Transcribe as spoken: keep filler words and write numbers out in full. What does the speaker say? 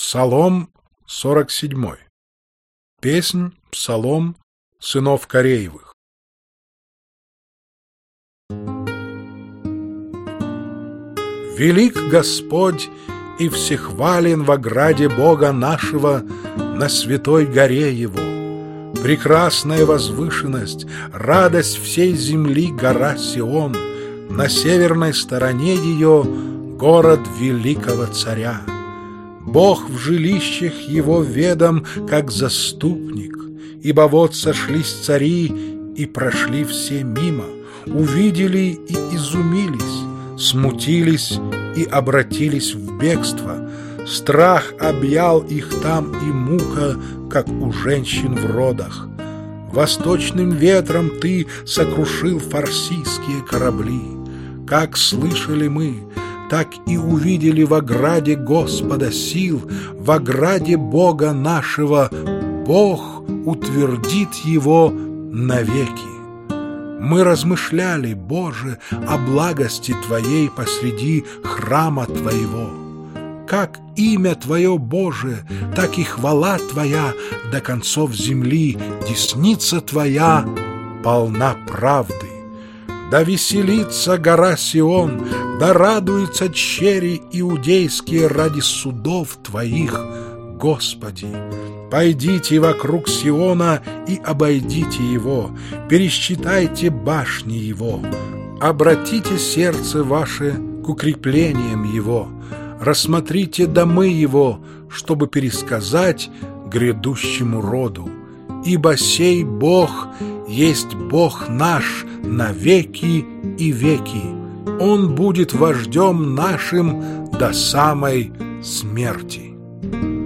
Псалом сорок седьмой. Песнь, псалом сынов Кореевых. Велик Господь и всехвален в ограде Бога нашего на святой горе Его. Прекрасная возвышенность, радость всей земли гора Сион, на северной стороне ее город великого царя. Бог в жилищах его ведом, как заступник, ибо вот сошлись цари и прошли все мимо, увидели и изумились, смутились и обратились в бегство. Страх объял их там и мука, как у женщин в родах. Восточным ветром ты сокрушил фарсийские корабли. Как слышали мы, так и увидели в ограде Господа сил, в ограде Бога нашего. Бог утвердит его навеки. Мы размышляли, Боже, о благости Твоей посреди храма Твоего. Как имя Твое, Боже, так и хвала Твоя до концов земли, десница Твоя полна правды. Да веселится гора Сион, да радуются чери иудейские ради судов Твоих, Господи. Пойдите вокруг Сиона и обойдите его, пересчитайте башни его, обратите сердце ваше к укреплениям его, рассмотрите домы его, чтобы пересказать грядущему роду. Ибо сей Бог есть Бог наш на веки и веки. Он будет вождем нашим до самой смерти.